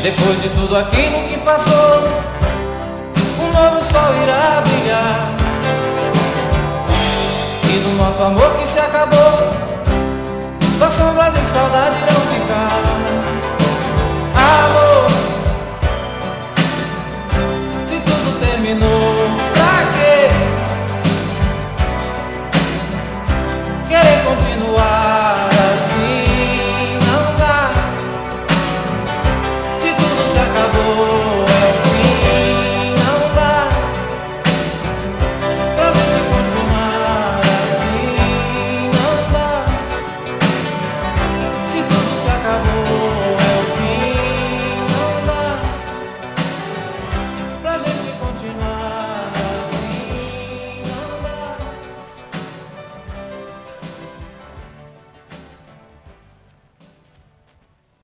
Depois de tudo aquilo que passou, um novo sol irá brilhar. E do nosso amor que se acabou, só sombras e saudade irá